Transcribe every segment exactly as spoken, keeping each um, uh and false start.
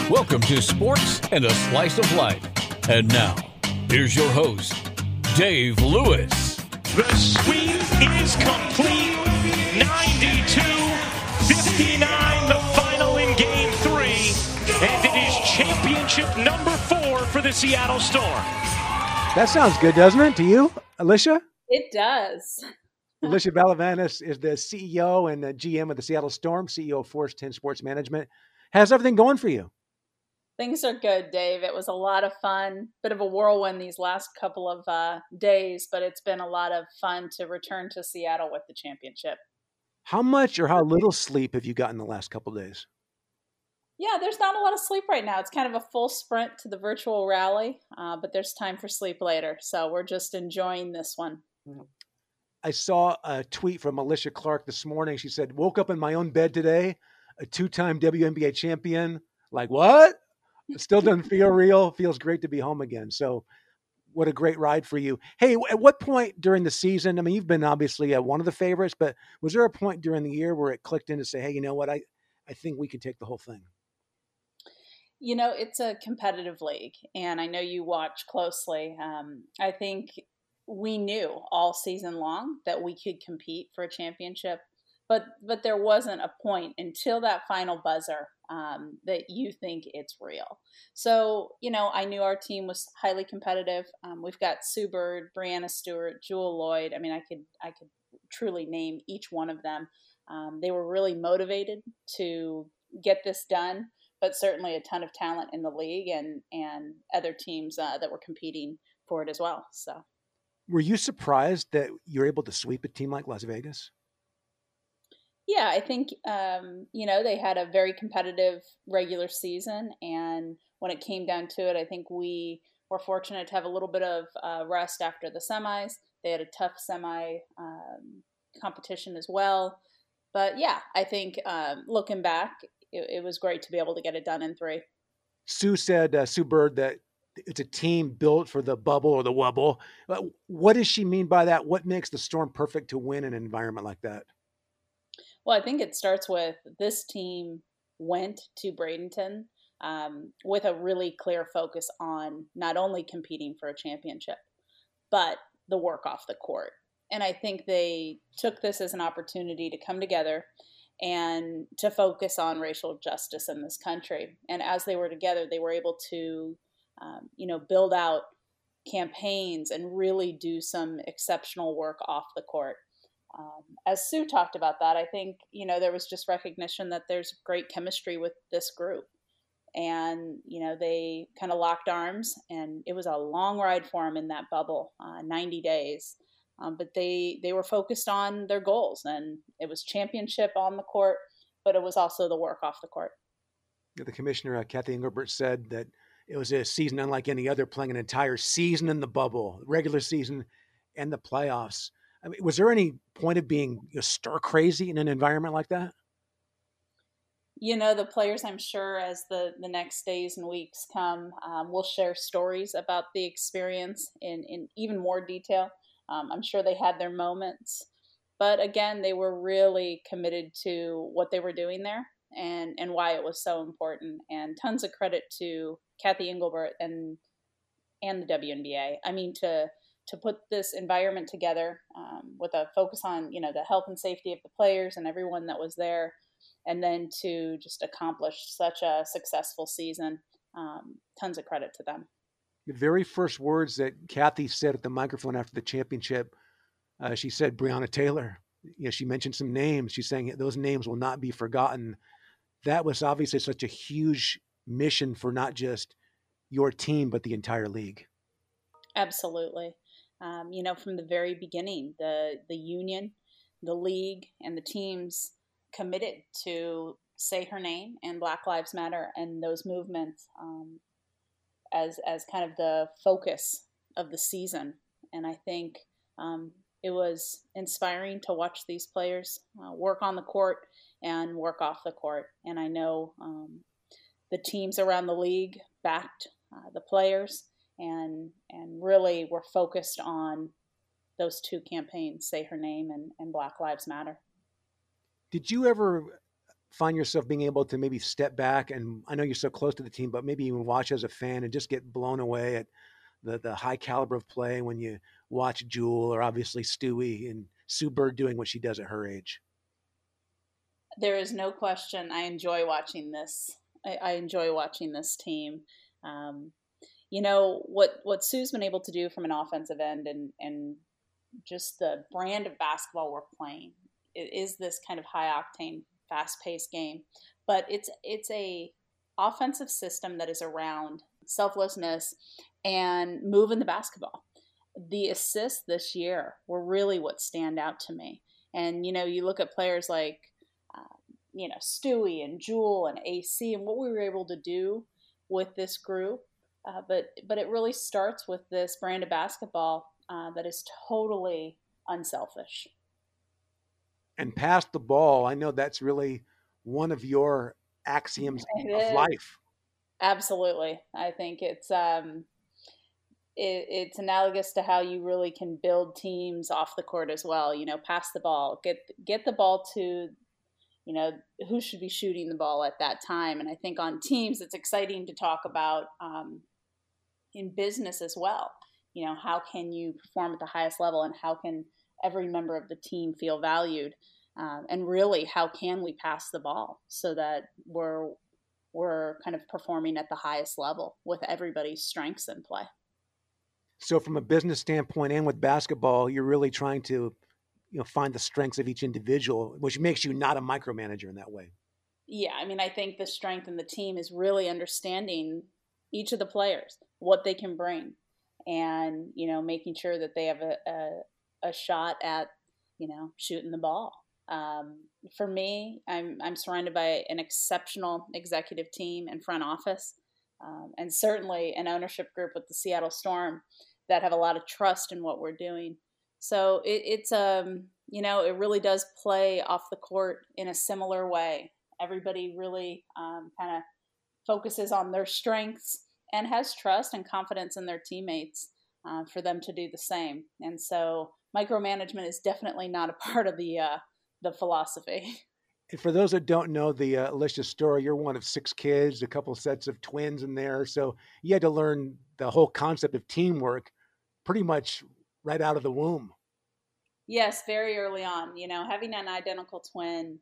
Welcome to Sports and a Slice of Life. And now, here's your host, Dave Lewis. The sweep is complete. ninety-two fifty-nine, the final in game three. And it is championship number four for the Seattle Storm. That sounds good, doesn't it, to you, Alicia? It does. Alicia Valavanis is the C E O and the G M of the Seattle Storm, C E O of Force ten Sports Management. How's everything going for you? Things are good, Dave. It was a lot of fun, bit of a whirlwind these last couple of uh, days, but it's been a lot of fun to return to Seattle with the championship. How much or how little sleep have you gotten the last couple of days? Yeah, there's not a lot of sleep right now. It's kind of a full sprint to the virtual rally, uh, but there's time for sleep later. So we're just enjoying this one. I saw a tweet from Alicia Clark this morning. She said, woke up in my own bed today, a two-time W N B A champion. Like, what? It still doesn't feel real. Feels great to be home again. So what a great ride for you. Hey, at what point during the season, I mean, you've been obviously uh, one of the favorites, but was there a point during the year where it clicked in to say, hey, you know what, I, I think we can take the whole thing? You know, it's a competitive league, and I know you watch closely. Um, I think we knew all season long that we could compete for a championship, but but there wasn't a point until that final buzzer um, that you think it's real. So, you know, I knew our team was highly competitive. Um, we've got Sue Bird, Brianna Stewart, Jewel Lloyd. I mean, I could I could truly name each one of them. Um, they were really motivated to get this done, but certainly a ton of talent in the league and and other teams uh, that were competing for it as well. So, were you surprised that you're able to sweep a team like Las Vegas? Yeah, I think, um, you know, they had a very competitive regular season. And when it came down to it, I think we were fortunate to have a little bit of uh, rest after the semis. They had a tough semi um, competition as well. But yeah, I think um, looking back, it, it was great to be able to get it done in three. Sue said, uh, Sue Bird, that it's a team built for the bubble or the wubble. What does she mean by that? What makes the Storm perfect to win in an environment like that? Well, I think it starts with this team went to Bradenton um, with a really clear focus on not only competing for a championship, but the work off the court. And I think they took this as an opportunity to come together and to focus on racial justice in this country. And as they were together, they were able to, um, you know, build out campaigns and really do some exceptional work off the court. Um, as Sue talked about that, I think, you know, there was just recognition that there's great chemistry with this group. And, you know, they kind of locked arms, and it was a long ride for them in that bubble, uh, ninety days. Um, but they, they were focused on their goals, and it was championship on the court, but it was also the work off the court. The commissioner, uh, Kathy Engelbert, said that it was a season unlike any other, playing an entire season in the bubble, regular season and the playoffs. I mean, was there any point of being you know, stir crazy in an environment like that? You know, the players, I'm sure, as the, the next days and weeks come, um, will share stories about the experience in, in even more detail. Um, I'm sure they had their moments. But again, they were really committed to what they were doing there and, and why it was so important. And tons of credit to Kathy Engelbert and and the W N B A. I mean, to to put this environment together um, with a focus on, you know, the health and safety of the players and everyone that was there, and then to just accomplish such a successful season. Um, tons of credit to them. The very first words that Kathy said at the microphone after the championship, uh, she said, Breonna Taylor. You know, she mentioned some names. She's saying those names will not be forgotten. That was obviously such a huge mission for not just your team, but the entire league. Absolutely. Um, you know, from the very beginning, the the union, the league, and the teams committed to say her name and Black Lives Matter and those movements um, as as kind of the focus of the season. And I think um, it was inspiring to watch these players uh, work on the court and work off the court. And I know um, the teams around the league backed uh, the players. And and really we're focused on those two campaigns, Say Her Name and, and Black Lives Matter. Did you ever find yourself being able to maybe step back? And I know you're so close to the team, but maybe even watch as a fan and just get blown away at the, the high caliber of play when you watch Jewel or obviously Stewie and Sue Bird doing what she does at her age? There is no question. I enjoy watching this. I, I enjoy watching this team. Um, you know, what, what Sue's been able to do from an offensive end and, and just the brand of basketball we're playing. It is this kind of high octane, fast paced game, but it's, it's a offensive system that is around selflessness and moving the basketball. The assists this year were really what stand out to me. And, you know, you look at players like, um, you know, Stewie and Jewel and A C and what we were able to do with this group. Uh, but, but it really starts with this brand of basketball uh, that is totally unselfish. And pass the ball. I know that's really one of your axioms of life. Absolutely. I think it's, um, it, it's analogous to how you really can build teams off the court as well. You know, pass the ball, get, get the ball to, you know, who should be shooting the ball at that time. And I think on teams, it's exciting to talk about, um, in business as well. You know, how can you perform at the highest level and how can every member of the team feel valued? Um, and really, how can we pass the ball so that we're, we're kind of performing at the highest level with everybody's strengths in play? So from a business standpoint and with basketball, you're really trying to, you know, find the strengths of each individual, which makes you not a micromanager in that way. Yeah. I mean, I think the strength in the team is really understanding each of the players, what they can bring, and, you know, making sure that they have a, a, a shot at, you know, shooting the ball. Um, for me, I'm, I'm surrounded by an exceptional executive team and front office, um, and certainly an ownership group with the Seattle Storm that have a lot of trust in what we're doing. So it, it's, um, you know, it really does play off the court in a similar way. Everybody really um, kind of focuses on their strengths and has trust and confidence in their teammates uh, for them to do the same. And so micromanagement is definitely not a part of the uh, the philosophy. And for those that don't know the uh, Alicia story, you're one of six kids, a couple sets of twins in there. So you had to learn the whole concept of teamwork pretty much right out of the womb. Yes, very early on. You know, having an identical twin,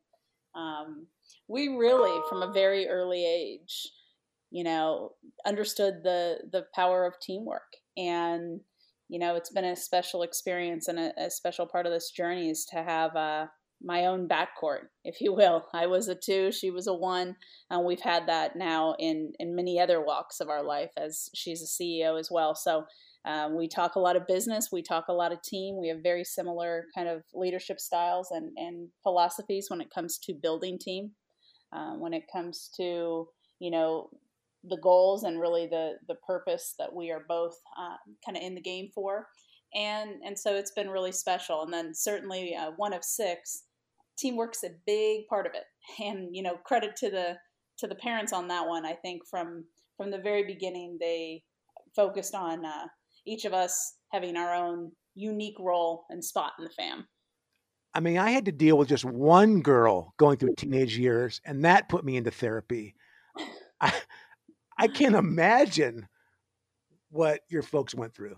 um, we really, from a very early age, you know, understood the the power of teamwork. And, you know, it's been a special experience and a, a special part of this journey is to have uh, my own backcourt, if you will. I was a two, she was a one, and we've had that now in, in many other walks of our life as she's a C E O as well. So um, we talk a lot of business, we talk a lot of team. We have very similar kind of leadership styles and, and philosophies when it comes to building team, um, when it comes to, you know, the goals and really the the purpose that we are both um, kind of in the game for. And and so it's been really special. And then certainly uh, one of six, teamwork's a big part of it. And, you know, credit to the to the parents on that one. I think from from the very beginning, they focused on uh, each of us having our own unique role and spot in the fam. I mean, I had to deal with just one girl going through teenage years, and that put me into therapy. I, I can't imagine what your folks went through.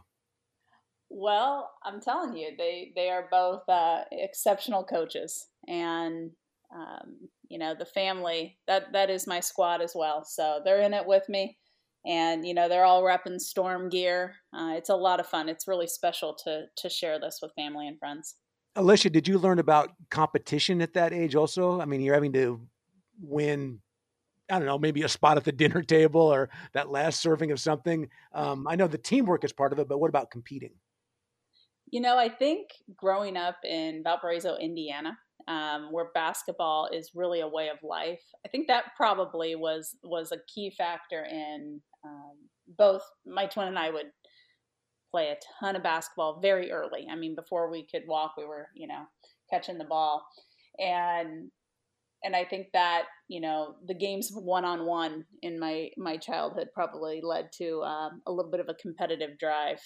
Well, I'm telling you, they, they are both uh, exceptional coaches, and um, you know, the family that that is my squad as well. So they're in it with me, and you know, they're all repping Storm gear. Uh, it's a lot of fun. It's really special to to share this with family and friends. Alicia, did you learn about competition at that age also? I mean, you're having to win, I don't know, maybe a spot at the dinner table or that last serving of something. Um, I know the teamwork is part of it, but what about competing? You know, I think growing up in Valparaiso, Indiana, um, where basketball is really a way of life, I think that probably was was a key factor in um, both my twin and I would play a ton of basketball very early. I mean, before we could walk, we were, you know, catching the ball. And and I think that, you know, the games one-on-one in my, my childhood probably led to um, a little bit of a competitive drive.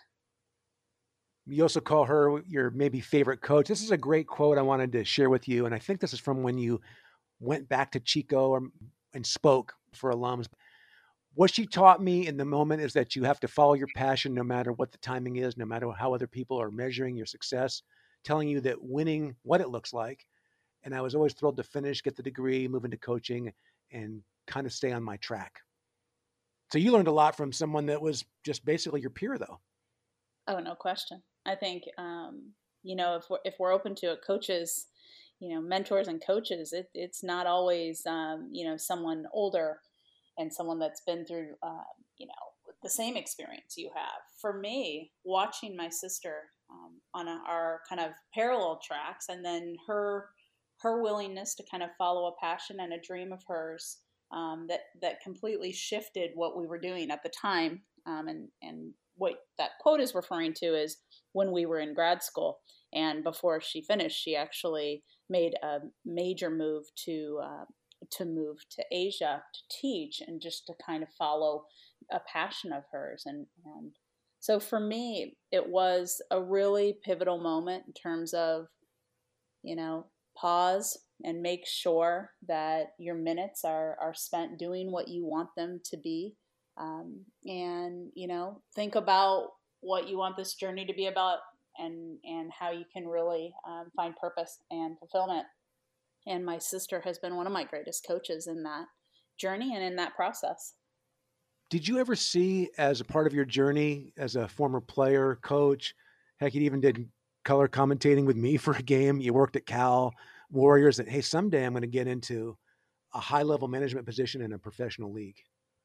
You also call her your maybe favorite coach. This is a great quote I wanted to share with you. And I think this is from when you went back to Chico or, and spoke for alums. What she taught me in the moment is that you have to follow your passion no matter what the timing is, no matter how other people are measuring your success, telling you that winning, what it looks like. And I was always thrilled to finish, get the degree, move into coaching, and kind of stay on my track. So you learned a lot from someone that was just basically your peer, though. Oh, no question. I think, um, you know, if we're, if we're open to it, coaches, you know, mentors and coaches, it, it's not always, um, you know, someone older and someone that's been through, uh, you know, the same experience you have. For me, watching my sister um, on a, our kind of parallel tracks, and then her her willingness to kind of follow a passion and a dream of hers um, that that completely shifted what we were doing at the time. Um, and and what that quote is referring to is when we were in grad school, and before she finished, she actually made a major move to uh, to move to Asia to teach and just to kind of follow a passion of hers. And, and so for me, it was a really pivotal moment in terms of, you know, pause and make sure that your minutes are, are spent doing what you want them to be. Um, and, you know, think about what you want this journey to be about and, and how you can really um, find purpose and fulfillment. And my sister has been one of my greatest coaches in that journey and in that process. Did you ever see, as a part of your journey as a former player, coach, heck, you even did color commentating with me for a game. You worked at Cal Warriors, that, hey, someday I'm going to get into a high-level management position in a professional league?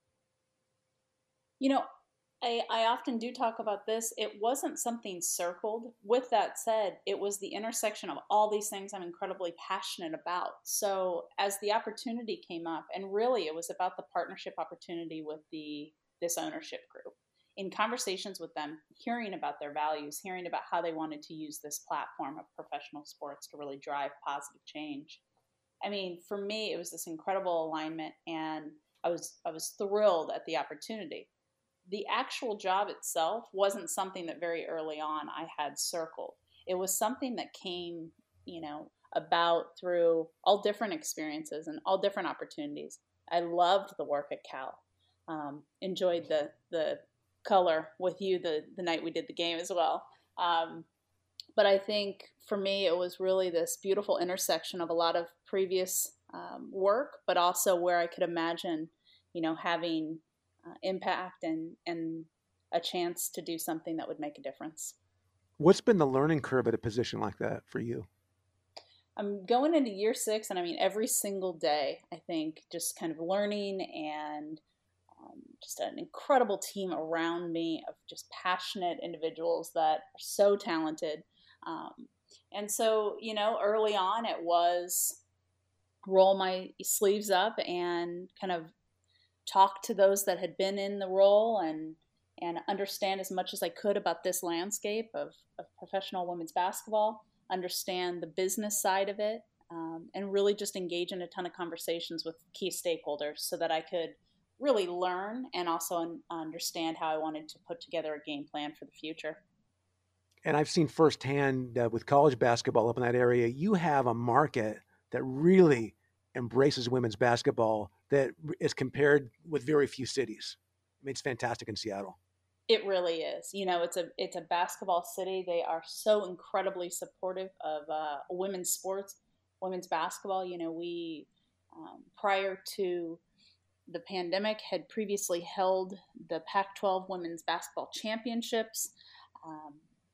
You know, I, I often do talk about this. It wasn't something circled. With that said, it was the intersection of all these things I'm incredibly passionate about. So as the opportunity came up, and really it was about the partnership opportunity with the this ownership group, in conversations with them, hearing about their values, hearing about how they wanted to use this platform of professional sports to really drive positive change. I mean, for me, it was this incredible alignment, and I was I was thrilled at the opportunity. The actual job itself wasn't something that very early on I had circled. It was something that came, you know, about through all different experiences and all different opportunities. I loved the work at Cal. Um, enjoyed the the color with you the, the night we did the game as well. Um, but I think for me, it was really this beautiful intersection of a lot of previous um, work, but also where I could imagine, you know, having Uh, impact and and a chance to do something that would make a difference. What's been the learning curve at a position like that for you? I'm going into year six, and I mean, every single day, I think just kind of learning and um, just an incredible team around me of just passionate individuals that are so talented. Um, and so, you know, early on, it was roll my sleeves up and kind of talk to those that had been in the role and and understand as much as I could about this landscape of, of professional women's basketball, understand the business side of it, um, and really just engage in a ton of conversations with key stakeholders so that I could really learn and also un- understand how I wanted to put together a game plan for the future. And I've seen firsthand uh, with college basketball up in that area, you have a market that really embraces women's basketball that is compared with very few cities. I mean, it's fantastic in Seattle. It really is. You know, it's a it's a basketball city. They are so incredibly supportive of uh, women's sports, women's basketball. You know, we um, prior to the pandemic had previously held the Pac twelve women's basketball championships, um,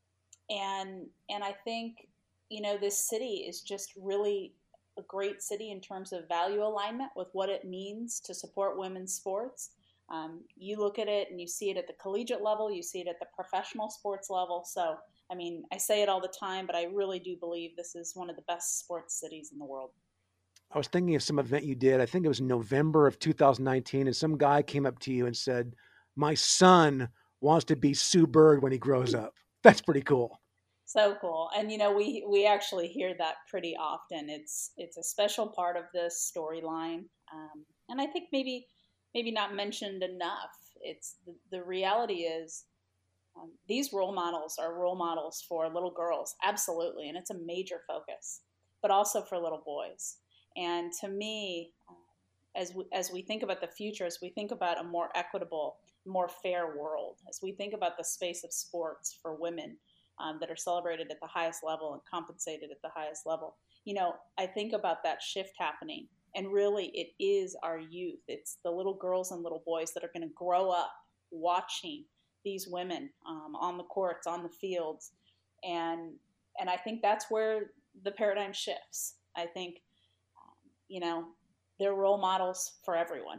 and and I think, you know, this city is just really a great city in terms of value alignment with what it means to support women's sports. Um, you look at it and you see it at the collegiate level, you see it at the professional sports level. So, I mean, I say it all the time, but I really do believe this is one of the best sports cities in the world. I was thinking of some event you did. I think it was November of two thousand nineteen, and some guy came up to you and said, "My son wants to be Sue Bird when he grows up." That's pretty cool. So cool. And, you know, we, we actually hear that pretty often. It's, it's a special part of this storyline. Um, and I think maybe, maybe not mentioned enough. It's the, the reality is um, these role models are role models for little girls. Absolutely. And it's a major focus, but also for little boys. And to me, as we, as we think about the future, as we think about a more equitable, more fair world, as we think about the space of sports for women um, that are celebrated at the highest level and compensated at the highest level, you know, I think about that shift happening. And really, it is our youth. It's the little girls and little boys that are going to grow up watching these women um, on the courts, on the fields. And and I think that's where the paradigm shifts. I think, um, you know, they're role models for everyone.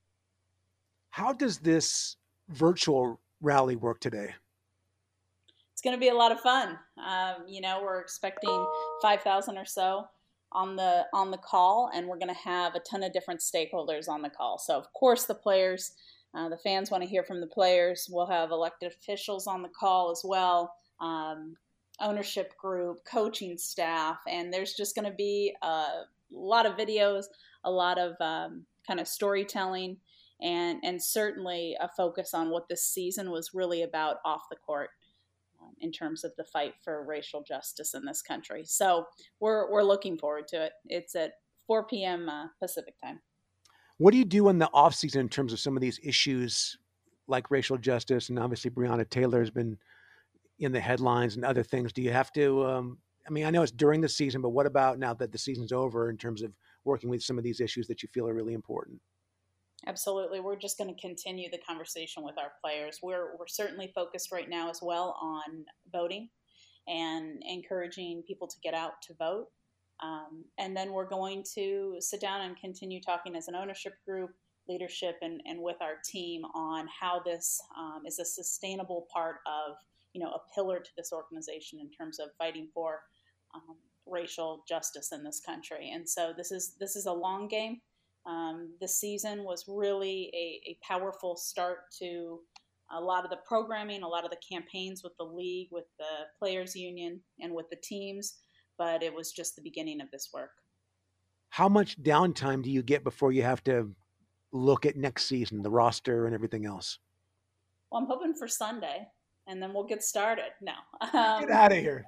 How does this virtual rally work today? It's going to be a lot of fun. Um, you know, we're expecting five thousand or so on the on the call, and we're going to have a ton of different stakeholders on the call. So, of course, the players, uh, the fans want to hear from the players. We'll have elected officials on the call as well, um, ownership group, coaching staff, and there's just going to be a lot of videos, a lot of um, kind of storytelling, and and certainly a focus on what this season was really about off the court um, in terms of the fight for racial justice in this country. So we're we're looking forward to it. It's at four p.m. Uh, Pacific time. What do you do in the off season in terms of some of these issues like racial justice? And obviously Breonna Taylor has been in the headlines and other things. Do you have to, um, I mean, I know it's during the season, but what about now that the season's over in terms of working with some of these issues that you feel are really important? Absolutely. We're just going to continue the conversation with our players. We're we're certainly focused right now as well on voting and encouraging people to get out to vote. Um, and then we're going to sit down and continue talking as an ownership group, leadership, and, and with our team on how this um, is a sustainable part of, you know, a pillar to this organization in terms of fighting for um, racial justice in this country. And so this is this is a long game. Um, this season was really a, a powerful start to a lot of the programming, a lot of the campaigns with the league, with the players union, and with the teams. But it was just the beginning of this work. How much downtime do you get before you have to look at next season, the roster and everything else? Well, I'm hoping for Sunday, and then we'll get started. No. Um, get out of here.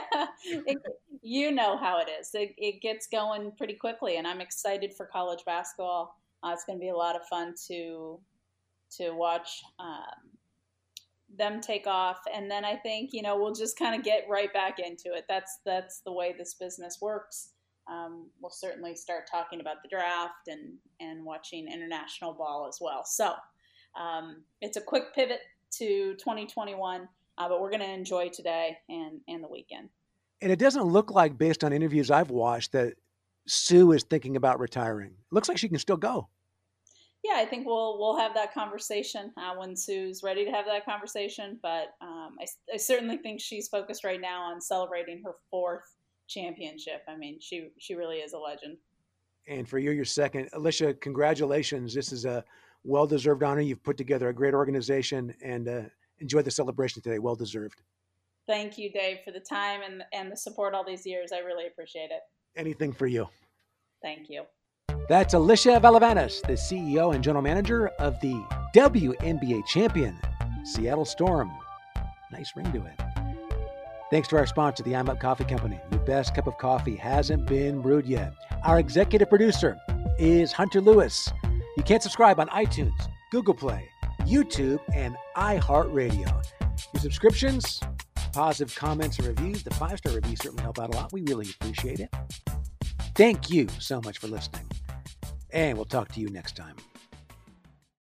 it, you know how it is. It, it gets going pretty quickly, and I'm excited for college basketball. Uh, it's going to be a lot of fun to to watch um, them take off. And then I think, you know, we'll just kind of get right back into it. That's that's the way this business works. Um, we'll certainly start talking about the draft and, and watching international ball as well. So um, it's a quick pivot to twenty twenty-one, uh, but we're going to enjoy today and, and the weekend. And it doesn't look like, based on interviews I've watched, that Sue is thinking about retiring. It looks like she can still go. Yeah, I think we'll we'll have that conversation uh, when Sue's ready to have that conversation. But um, I, I certainly think she's focused right now on celebrating her fourth championship. I mean, she she really is a legend. And for you, your second. Alicia, congratulations. This is a well-deserved honor. You've put together a great organization, and uh, enjoy the celebration today. Well-deserved. Thank you, Dave, for the time and, and the support all these years. I really appreciate it. Anything for you. Thank you. That's Alicia Valavanis, the C E O and General Manager of the W N B A champion, Seattle Storm. Nice ring to it. Thanks to our sponsor, the I'm Up Coffee Company. Your best cup of coffee hasn't been brewed yet. Our executive producer is Hunter Lewis. You can subscribe on iTunes, Google Play, YouTube, and iHeartRadio. Your subscriptions, positive comments, and reviews, the five-star reviews certainly help out a lot. We really appreciate it. Thank you so much for listening. And we'll talk to you next time.